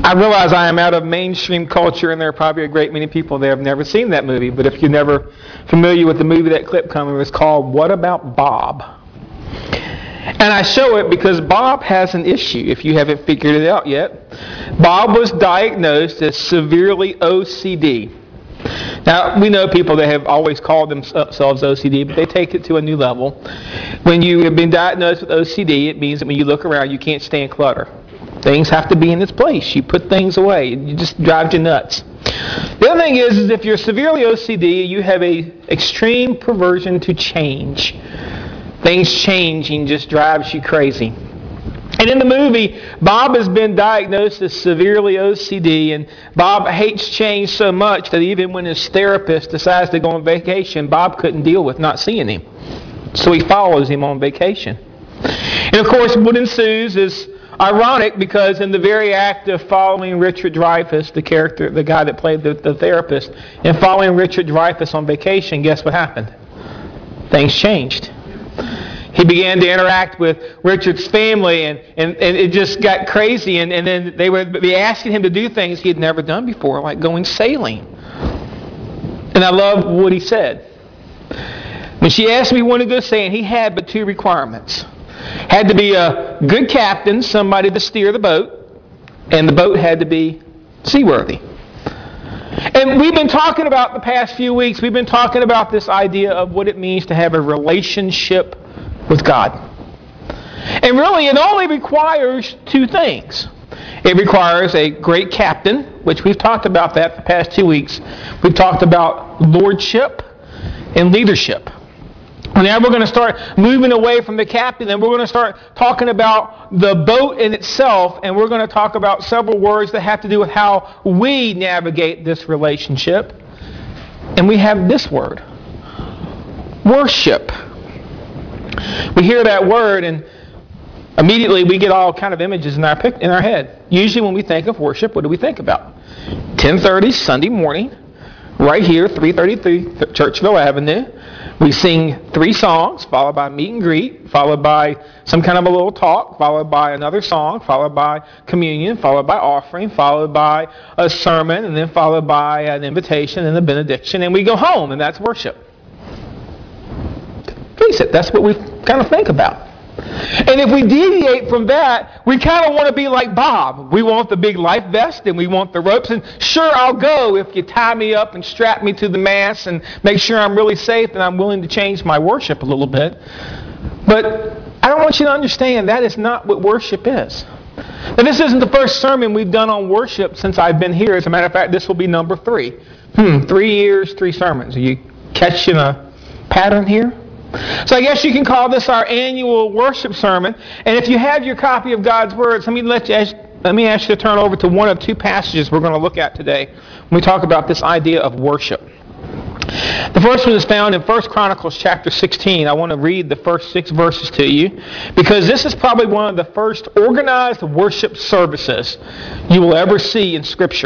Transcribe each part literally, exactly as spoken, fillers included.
I realize I am out of mainstream culture, and there are probably a great many people that have never seen that movie. But if you're never familiar with the movie that clip coming, it's called What About Bob? And I show it because Bob has an issue, if you haven't figured it out yet. Bob was diagnosed as severely O C D. Now, we know people that have always called themselves O C D, but they take it to a new level. When you have been diagnosed with O C D, it means that when you look around, you can't stand clutter. Things have to be in its place. You put things away. It just drives you nuts. The other thing is, is if you're severely O C D, you have a extreme perversion to change. Things changing just drives you crazy. And in the movie, Bob has been diagnosed as severely O C D, and Bob hates change so much that even when his therapist decides to go on vacation, Bob couldn't deal with not seeing him. So he follows him on vacation. And of course, what ensues is ironic, because in the very act of following Richard Dreyfuss, the character, the guy that played the, the therapist, and following Richard Dreyfuss on vacation, guess what happened? Things changed. He began to interact with Richard's family, and, and, and it just got crazy. And, and then they would be asking him to do things he had never done before, like going sailing. And I love what he said. When she asked me when to go sailing, he had but two requirements. Had to be a good captain, somebody to steer the boat, and the boat had to be seaworthy. And we've been talking about the past few weeks, we've been talking about this idea of what it means to have a relationship with God. And really, it only requires two things. It requires a great captain, which we've talked about that the past two weeks. We've talked about lordship and leadership. Now we're going to start moving away from the captain, and we're going to start talking about the boat in itself, and we're going to talk about several words that have to do with how we navigate this relationship. And we have this word, worship. We hear that word, and immediately we get all kind of images in our in our head. Usually when we think of worship, what do we think about? ten thirty Sunday morning, right here, three thirty-three Churchville Avenue. We sing three songs, followed by meet and greet, followed by some kind of a little talk, followed by another song, followed by communion, followed by offering, followed by a sermon, and then followed by an invitation and a benediction, and we go home, and that's worship. Face it, that's what we kind of think about. And if we deviate from that, we kind of want to be like Bob. We want the big life vest, and we want the ropes, and sure, I'll go if you tie me up and strap me to the mast and make sure I'm really safe, and I'm willing to change my worship a little bit. But I don't want you to understand that is not what worship is. Now, this isn't the first sermon we've done on worship since I've been here. As a matter of fact, this will be number three. Hmm, three years, three sermons. Are you catching a pattern here? So I guess you can call this our annual worship sermon. And if you have your copy of God's Word, let me, let you, let me ask you to turn over to one of two passages we're going to look at today when we talk about this idea of worship. The first one is found in First Chronicles chapter sixteen. I want to read the first six verses to you, because this is probably one of the first organized worship services you will ever see in Scripture.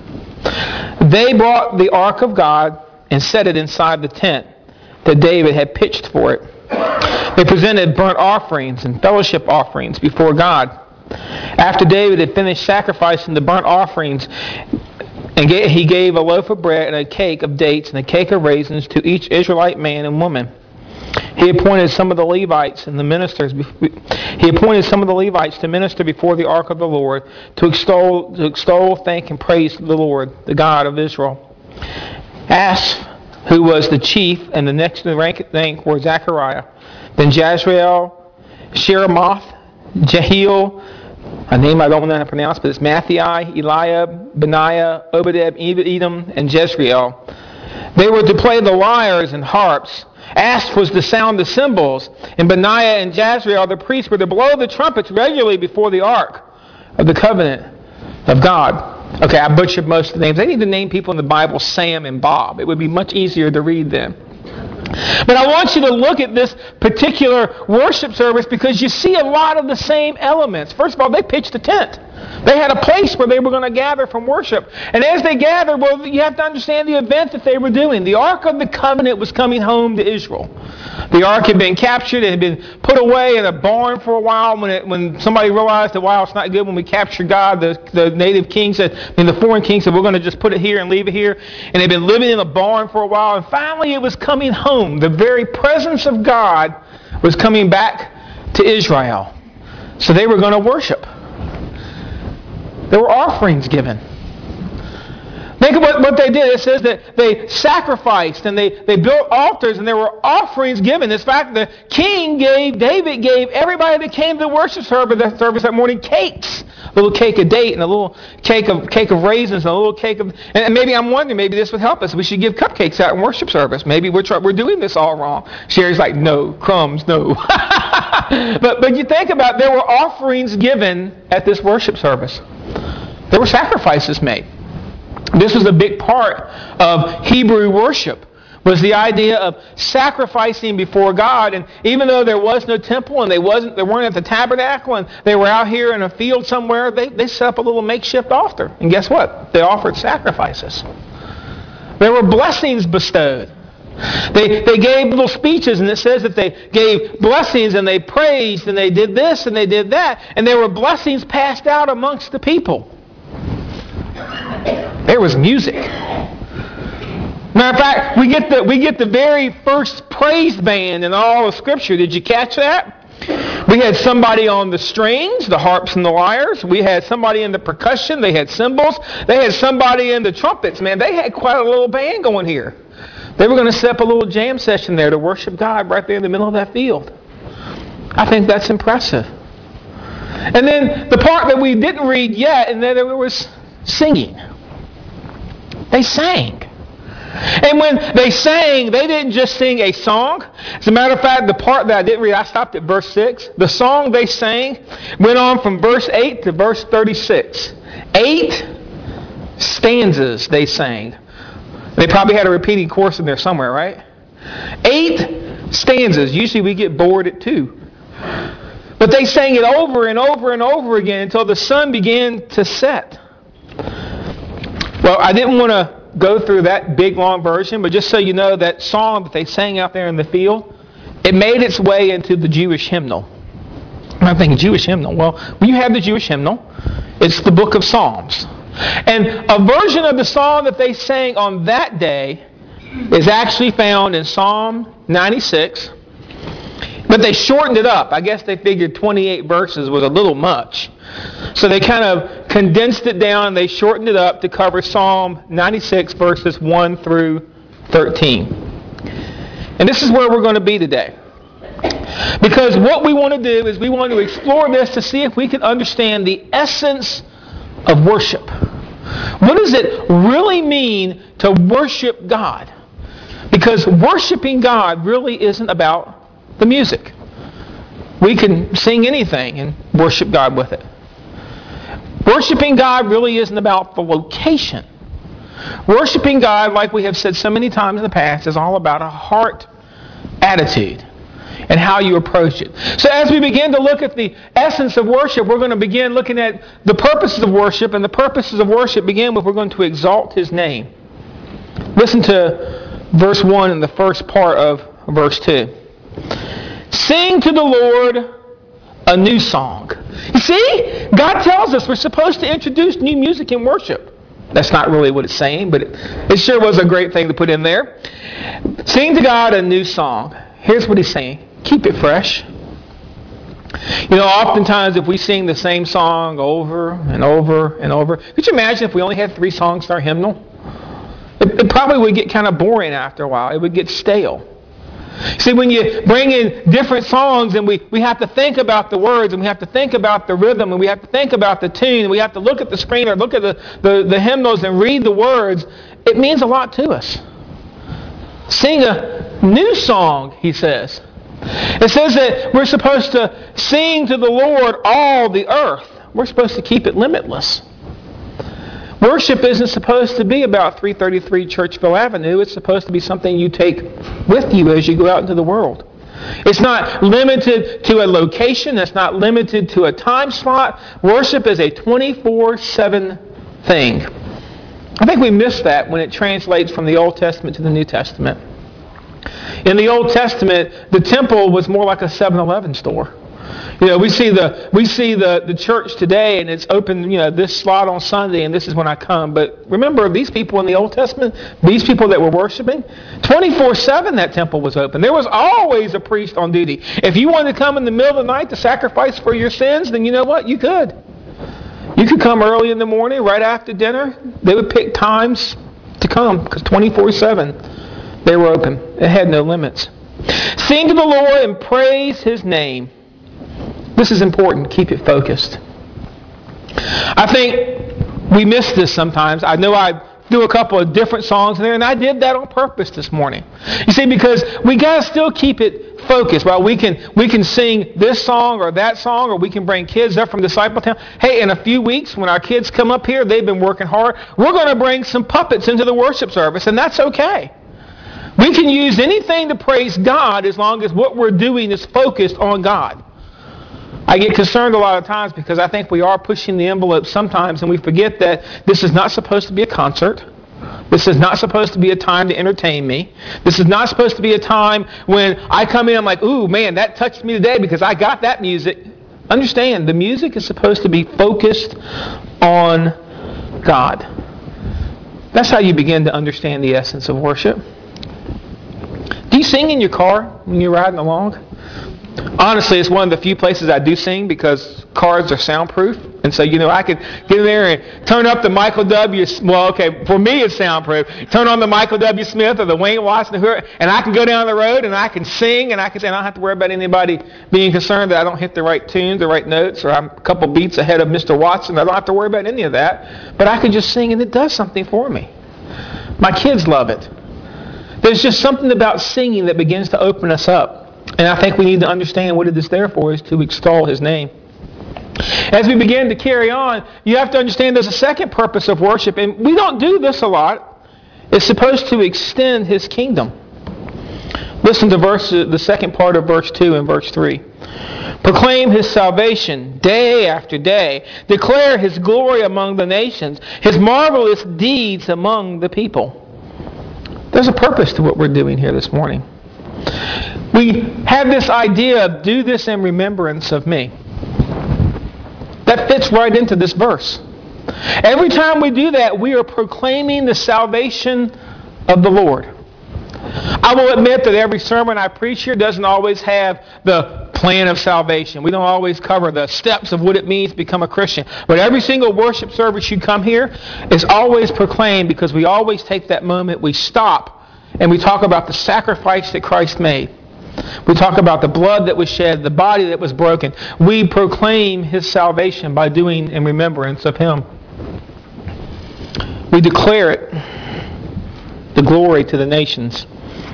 They brought the ark of God and set it inside the tent that David had pitched for it. They presented burnt offerings and fellowship offerings before God. After David had finished sacrificing the burnt offerings, and he gave a loaf of bread and a cake of dates and a cake of raisins to each Israelite man and woman. He appointed some of the Levites and the ministers. He appointed some of the Levites to minister before the ark of the Lord, to extol, to extol, thank, and praise the Lord, the God of Israel. Asaph, who was the chief, and the next in rank were Zechariah, then Jazrael, Sheremoth, Jehiel, a name I don't know how to pronounce, but it's Matthai, Eliab, Benaiah, Obadiah, Edom, and Jezreel. They were to play the lyres and harps. Asaph was to sound the cymbals, and Benaiah and Jazrael, the priests, were to blow the trumpets regularly before the ark of the covenant of God. Okay, I butchered most of the names. They need to name people in the Bible Sam and Bob. It would be much easier to read them. But I want you to look at this particular worship service because you see a lot of the same elements. First of all, they pitched a tent. They had a place where they were going to gather from worship. And as they gathered, well, you have to understand the event that they were doing. The Ark of the Covenant was coming home to Israel. The Ark had been captured. It had been put away in a barn for a while when it, when somebody realized that, wow, it's not good when we capture God. The, the native king said, I mean, the foreign king said, we're going to just put it here and leave it here. And they'd been living in a barn for a while. And finally it was coming home. The very presence of God was coming back to Israel. So they were going to worship. There were offerings given. Think of what, what they did. It says that they sacrificed and they, they built altars and there were offerings given. In fact, the king gave, David gave everybody that came to the worship service that, service that morning cakes. A little cake of date and a little cake of cake of raisins and a little cake of... And maybe I'm wondering, maybe this would help us. We should give cupcakes out in worship service. Maybe we're, try, we're doing this all wrong. Sherry's like, no, crumbs, no. but, but you think about it, there were offerings given at this worship service. There were sacrifices made. This was a big part of Hebrew worship, was the idea of sacrificing before God. And even though there was no temple and they wasn't, they weren't at the tabernacle and they were out here in a field somewhere, they, they set up a little makeshift altar. And guess what? They offered sacrifices. There were blessings bestowed. They, they gave little speeches, and it says that they gave blessings and they praised and they did this and they did that. And there were blessings passed out amongst the people. There was music. Matter of fact, we get the we get the very first praise band in all of Scripture. Did you catch that? We had somebody on the strings, the harps and the lyres. We had somebody in the percussion. They had cymbals. They had somebody in the trumpets. Man, they had quite a little band going here. They were going to set up a little jam session there to worship God right there in the middle of that field. I think that's impressive. And then the part that we didn't read yet, and then there was singing. They sang. And when they sang, they didn't just sing a song. As a matter of fact, the part that I didn't read, I stopped at verse six. The song they sang went on from verse eight to verse thirty-six. Eight stanzas they sang. They probably had a repeating chorus in there somewhere, right? Eight stanzas. Usually we get bored at two. But they sang it over and over and over again until the sun began to set. Well, I didn't want to go through that big, long version, but just so you know, that song that they sang out there in the field, it made its way into the Jewish hymnal. And I'm thinking, Jewish hymnal? Well, when you have the Jewish hymnal, it's the book of Psalms. And a version of the song that they sang on that day is actually found in Psalm ninety-six. But they shortened it up. I guess they figured twenty-eight verses was a little much. So they kind of condensed it down and they shortened it up to cover Psalm ninety-six verses one through thirteen. And this is where we're going to be today. Because what we want to do is we want to explore this to see if we can understand the essence of worship. What does it really mean to worship God? Because worshiping God really isn't about the music. We can sing anything and worship God with it. Worshiping God really isn't about the location. Worshiping God, like we have said so many times in the past, is all about a heart attitude and how you approach it. So as we begin to look at the essence of worship, we're going to begin looking at the purposes of worship, and the purposes of worship begin with we're going to exalt His name. Listen to verse one and the first part of verse two. Sing to the Lord a new song. You see, God tells us we're supposed to introduce new music in worship. That's not really what it's saying, but it, it sure was a great thing to put in there. Sing to God a new song. Here's what He's saying. Keep it fresh. You know, oftentimes if we sing the same song over and over and over, could you imagine if we only had three songs in our hymnal? It, it probably would get kind of boring after a while. It would get stale. See, when you bring in different songs and we, we have to think about the words and we have to think about the rhythm and we have to think about the tune and we have to look at the screen or look at the, the, the hymnals and read the words, it means a lot to us. Sing a new song, he says. It says that we're supposed to sing to the Lord all the earth. We're supposed to keep it limitless. Worship isn't supposed to be about three thirty-three Churchville Avenue. It's supposed to be something you take with you as you go out into the world. It's not limited to a location. It's not limited to a time slot. Worship is a twenty-four seven thing. I think we miss that when it translates from the Old Testament to the New Testament. In the Old Testament, the temple was more like a seven eleven store. You know, we see the we see the, the church today, and it's open, you know, this slot on Sunday, and this is when I come. But remember, these people in the Old Testament, these people that were worshiping, twenty-four seven that temple was open. There was always a priest on duty. If you wanted to come in the middle of the night to sacrifice for your sins, then you know what? You could. You could come early in the morning, right after dinner. They would pick times to come, because twenty-four seven they were open. It had no limits. Sing to the Lord and praise His name. This is important. Keep it focused. I think we miss this sometimes. I know I threw a couple of different songs in there, and I did that on purpose this morning. You see, because we got to still keep it focused. Well, we can we can sing this song or that song, or we can bring kids up from Discipletown. Hey, in a few weeks, when our kids come up here, they've been working hard. We're going to bring some puppets into the worship service, and that's okay. We can use anything to praise God as long as what we're doing is focused on God. I get concerned a lot of times because I think we are pushing the envelope sometimes, and we forget that this is not supposed to be a concert. This is not supposed to be a time to entertain me. This is not supposed to be a time when I come in, I'm like, ooh, man, that touched me today because I got that music. Understand, the music is supposed to be focused on God. That's how you begin to understand the essence of worship. Do you sing in your car when you're riding along? Honestly, it's one of the few places I do sing because cars are soundproof. And so, you know, I could get in there and turn up the Michael W. Well, okay, for me it's soundproof. Turn on the Michael W. Smith or the Wayne Watson, and I can go down the road and I can sing, and I can say, I don't have to worry about anybody being concerned that I don't hit the right tunes, the right notes, or I'm a couple beats ahead of Mister Watson. I don't have to worry about any of that. But I can just sing, and it does something for me. My kids love it. There's just something about singing that begins to open us up. And I think we need to understand what it is there for, is to extol His name. As we begin to carry on, you have to understand there's a second purpose of worship, and we don't do this a lot. It's supposed to extend His kingdom. Listen to verse, the second part of verse two and verse three. Proclaim His salvation day after day. Declare His glory among the nations, His marvelous deeds among the people. There's a purpose to what we're doing here this morning. We have this idea of do this in remembrance of me. That fits right into this verse. Every time we do that, we are proclaiming the salvation of the Lord. I will admit that every sermon I preach here doesn't always have the plan of salvation. We don't always cover the steps of what it means to become a Christian. But every single worship service you come here is always proclaimed, because we always take that moment, we stop, and we talk about the sacrifice that Christ made. We talk about the blood that was shed, the body that was broken. We proclaim His salvation by doing in remembrance of Him. We declare it, the glory to the nations.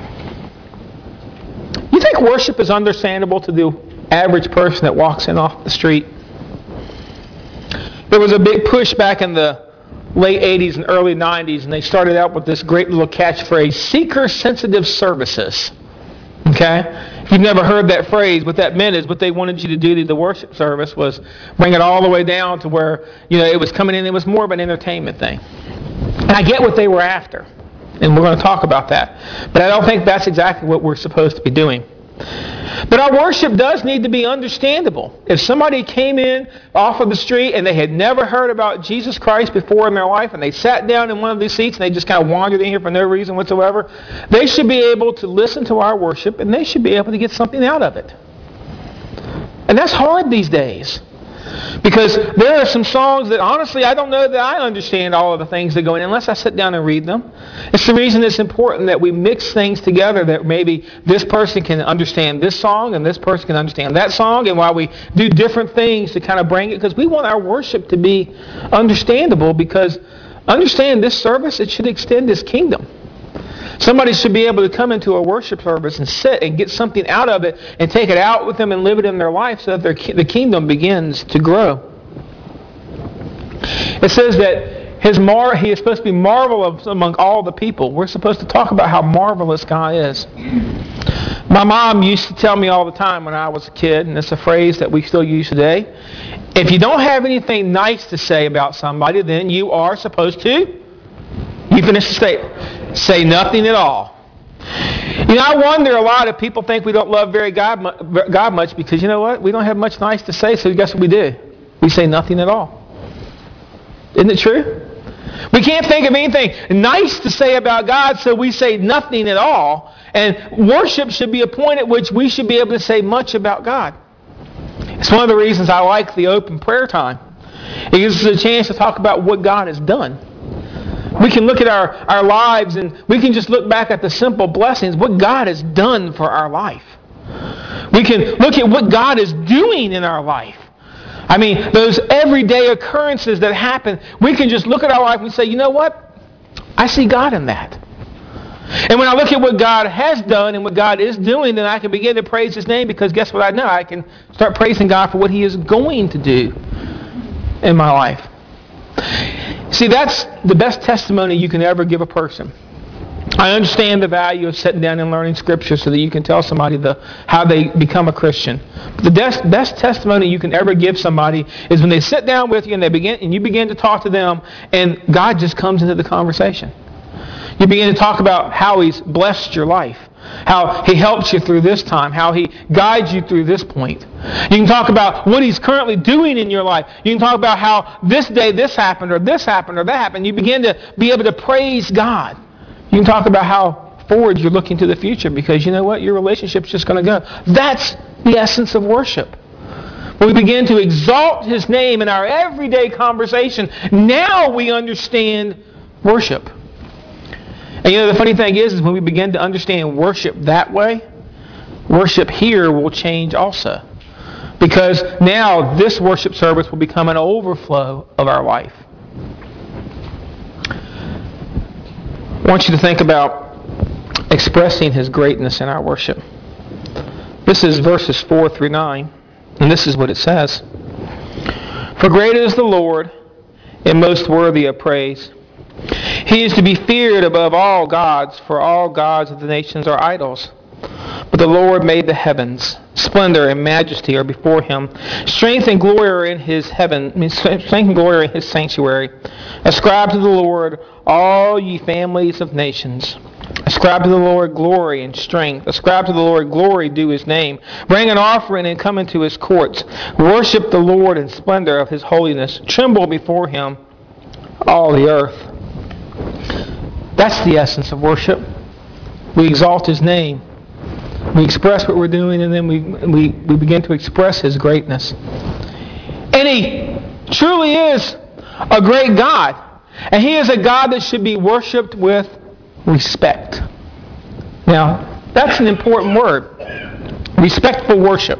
You think worship is understandable to the average person that walks in off the street? There was a big push back in the late eighties and early nineties, and they started out with this great little catchphrase, seeker-sensitive services. Okay? If you've never heard that phrase, what that meant is what they wanted you to do to the worship service was bring it all the way down to where, you know, it was coming in, it was more of an entertainment thing. And I get what they were after, and we're going to talk about that. But I don't think that's exactly what we're supposed to be doing. But our worship does need to be understandable. If somebody came in off of the street and they had never heard about Jesus Christ before in their life, and they sat down in one of these seats and they just kind of wandered in here for no reason whatsoever, they should be able to listen to our worship, and they should be able to get something out of it. And that's hard these days. Because there are some songs that honestly I don't know that I understand all of the things that go in unless I sit down and read them. It's the reason it's important that we mix things together, that maybe this person can understand this song and this person can understand that song, and while we do different things to kind of bring it, because we want our worship to be understandable, because understand this service, it should extend His kingdom. Somebody should be able to come into a worship service and sit and get something out of it and take it out with them and live it in their life so that their, the kingdom begins to grow. It says that his mar- he is supposed to be marvelous among all the people. We're supposed to talk about how marvelous God is. My mom used to tell me all the time when I was a kid, and it's a phrase that we still use today, if you don't have anything nice to say about somebody, then you are supposed to, you finish the statement, say nothing at all. You know, I wonder a lot if people think we don't love very God, God much because, you know what, we don't have much nice to say, so guess what we do? We say nothing at all. Isn't it true? We can't think of anything nice to say about God, so we say nothing at all. And worship should be a point at which we should be able to say much about God. It's one of the reasons I like the open prayer time. It gives us a chance to talk about what God has done. We can look at our, our lives and we can just look back at the simple blessings, what God has done for our life. We can look at what God is doing in our life. I mean, those everyday occurrences that happen, we can just look at our life and say, you know what? I see God in that. And when I look at what God has done and what God is doing, then I can begin to praise His name because guess what I know? I can start praising God for what He is going to do in my life. See, that's the best testimony you can ever give a person. I understand the value of sitting down and learning Scripture so that you can tell somebody the, how they become a Christian. But the best, best testimony you can ever give somebody is when they sit down with you and they begin and you begin to talk to them and God just comes into the conversation. You begin to talk about how He's blessed your life, how He helps you through this time, how He guides you through this point. You can talk about what He's currently doing in your life. You can talk about how this day this happened or this happened or that happened. You begin to be able to praise God. You can talk about how forward you're looking to the future because you know what? Your relationship's just going to go. That's the essence of worship. When we begin to exalt His name in our everyday conversation, now we understand worship. And you know, the funny thing is, is when we begin to understand worship that way, worship here will change also. Because now this worship service will become an overflow of our life. I want you to think about expressing His greatness in our worship. This is verses four through nine, and this is what it says. For great is the Lord, and most worthy of praise. He is to be feared above all gods, for all gods of the nations are idols. But the Lord made the heavens. Splendor and majesty are before Him. Strength and glory are in His heaven. Strength and glory are in His sanctuary. Ascribe to the Lord, all ye families of nations. Ascribe to the Lord glory and strength. Ascribe to the Lord glory due His name. Bring an offering and come into His courts. Worship the Lord in splendor of His holiness. Tremble before Him, all the earth. That's the essence of worship. We exalt His name. We express what we're doing, and then we, we, we begin to express His greatness. And He truly is a great God. And He is a God that should be worshipped with respect. Now, that's an important word. Respectful worship.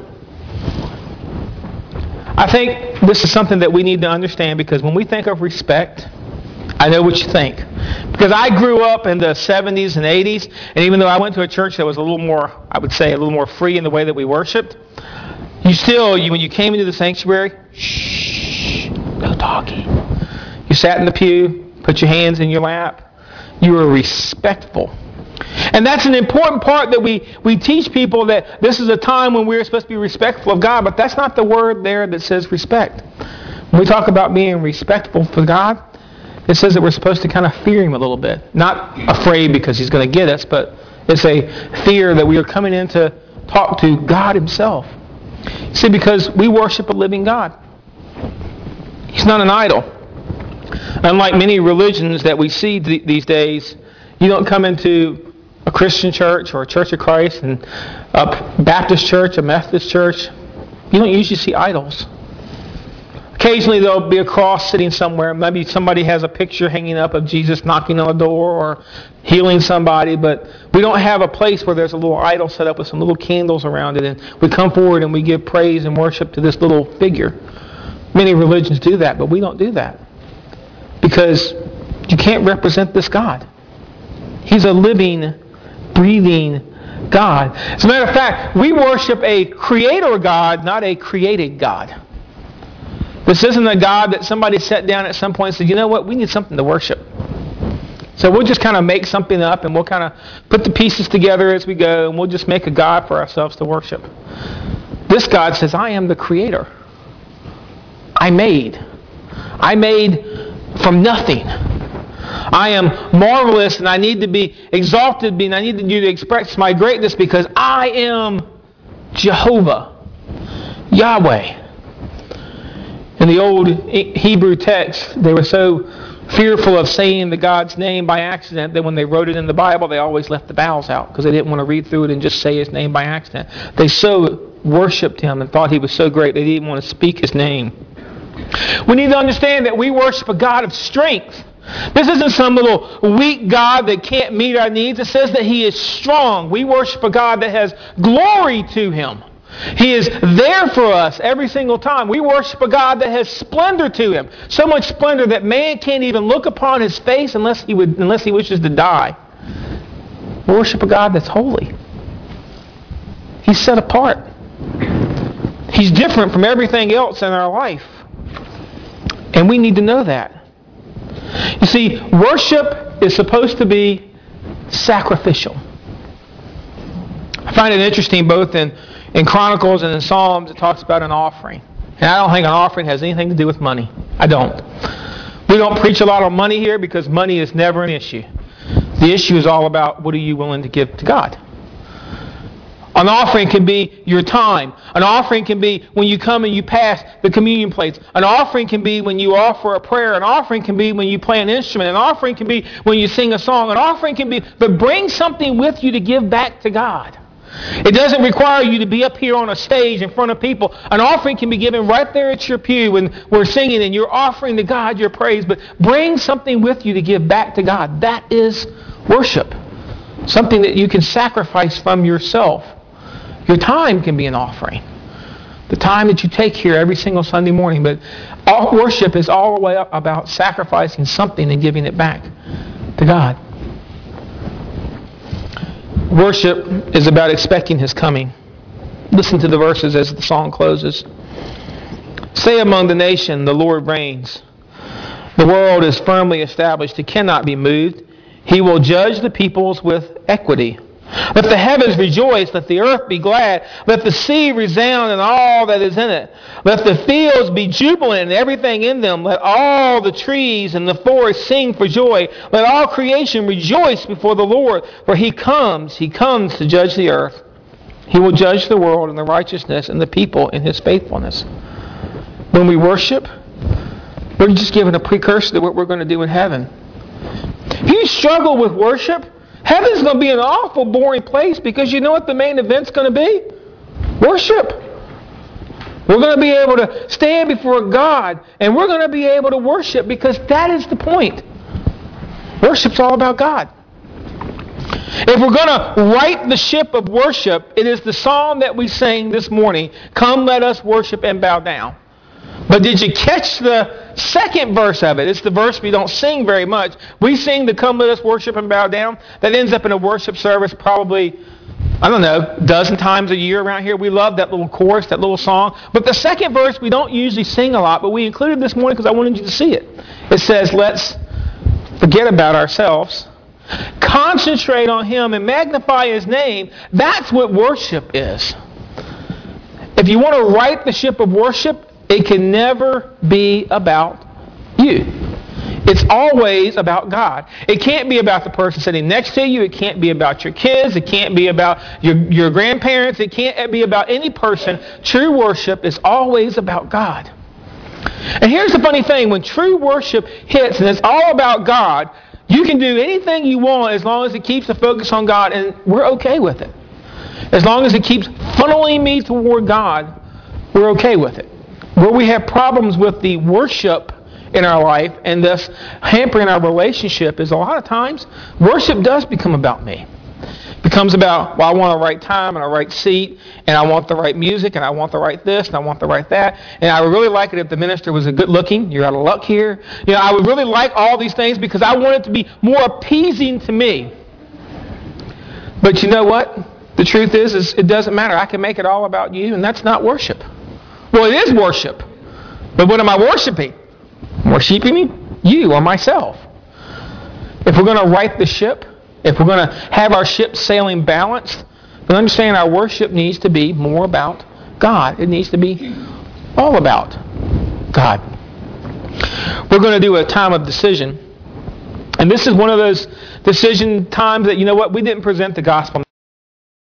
I think this is something that we need to understand because when we think of respect, I know what you think. Because I grew up in the seventies and eighties, and even though I went to a church that was a little more, I would say, a little more free in the way that we worshiped, you still, you, when you came into the sanctuary, shh, no talking. You sat in the pew, put your hands in your lap. You were respectful. And that's an important part that we, we teach people that this is a time when we're supposed to be respectful of God, but that's not the word there that says respect. When we talk about being respectful for God, it says that we're supposed to kind of fear Him a little bit. Not afraid because He's going to get us, but it's a fear that we are coming in to talk to God Himself. See, because we worship a living God. He's not an idol. Unlike many religions that we see th- these days, you don't come into a Christian church or a Church of Christ and a Baptist church, a Methodist church. You don't usually see idols. Occasionally there'll be a cross sitting somewhere. Maybe somebody has a picture hanging up of Jesus knocking on a door or healing somebody, but we don't have a place where there's a little idol set up with some little candles around it, and we come forward and we give praise and worship to this little figure. Many religions do that, but we don't do that because you can't represent this God. He's a living, breathing God. As a matter of fact, we worship a creator God, not a created God. This isn't a God that somebody sat down at some point and said, you know what, we need something to worship. So we'll just kind of make something up and we'll kind of put the pieces together as we go and we'll just make a God for ourselves to worship. This God says, I am the creator. I made. I made from nothing. I am marvelous and I need to be exalted and I need you to express my greatness because I am Jehovah, Yahweh. In the old Hebrew text, they were so fearful of saying the God's name by accident that when they wrote it in the Bible, they always left the vowels out because they didn't want to read through it and just say his name by accident. They so worshipped him and thought he was so great they didn't want to speak his name. We need to understand that we worship a God of strength. This isn't some little weak God that can't meet our needs. It says that he is strong. We worship a God that has glory to him. He is there for us every single time. We worship a God that has splendor to him. So much splendor that man can't even look upon his face unless he would, unless he wishes to die. We worship a God that's holy. He's set apart. He's different from everything else in our life. And we need to know that. You see, worship is supposed to be sacrificial. I find it interesting both in, in Chronicles and in Psalms it talks about an offering. And I don't think an offering has anything to do with money. I don't. We don't preach a lot on money here because money is never an issue. The issue is all about what are you willing to give to God. An offering can be your time. An offering can be when you come and you pass the communion plates. An offering can be when you offer a prayer. An offering can be when you play an instrument. An offering can be when you sing a song. An offering can be, but bring something with you to give back to God. It doesn't require you to be up here on a stage in front of people. An offering can be given right there at your pew when we're singing and you're offering to God your praise. But bring something with you to give back to God. That is worship. Something that you can sacrifice from yourself. Your time can be an offering. The time that you take here every single Sunday morning. But all worship is all the way up about sacrificing something and giving it back to God. Worship is about expecting his coming. Listen to the verses as the song closes. Say among the nation, the Lord reigns. The world is firmly established. It cannot be moved. He will judge the peoples with equity. Let the heavens rejoice, let the earth be glad, let the sea resound and all that is in it. Let the fields be jubilant and everything in them. Let all the trees and the forest sing for joy. Let all creation rejoice before the Lord, for he comes, he comes to judge the earth. He will judge the world in the righteousness and the people in his faithfulness. When we worship, we're just given a precursor to what we're going to do in heaven. If you struggle with worship, heaven's going to be an awful boring place because you know what the main event's going to be? Worship. We're going to be able to stand before God and we're going to be able to worship because that is the point. Worship's all about God. If we're going to right the ship of worship, it is the psalm that we sang this morning, Come Let Us Worship and Bow Down. But did you catch the second verse of it? It's the verse we don't sing very much. We sing the Come Let Us Worship and Bow Down. That ends up in a worship service probably, I don't know, a dozen times a year around here. We love that little chorus, that little song. But the second verse we don't usually sing a lot, but we included this morning because I wanted you to see it. It says, let's forget about ourselves, concentrate on him and magnify his name. That's what worship is. If you want to right the ship of worship, it can never be about you. It's always about God. It can't be about the person sitting next to you. It can't be about your kids. It can't be about your, your grandparents. It can't be about any person. True worship is always about God. And here's the funny thing. When true worship hits and it's all about God, you can do anything you want as long as it keeps the focus on God, and we're okay with it. As long as it keeps funneling me toward God, we're okay with it. Where we have problems with the worship in our life and thus hampering our relationship is a lot of times worship does become about me. It becomes about, well, I want the right time and a right seat and I want the right music and I want the right this and I want the right that. And I would really like it if the minister was a good looking. You're out of luck here. You know, I would really like all these things because I want it to be more appeasing to me. But you know what? The truth is, is it doesn't matter. I can make it all about you, and that's not worship. Well, it is worship. But what am I worshiping? I'm worshiping you or myself. if we're going to right the ship, if we're going to have our ship sailing balanced, then understand our worship needs to be more about God. It needs to be all about God. We're going to do a time of decision. And this is one of those decision times that, you know what, we didn't present the gospel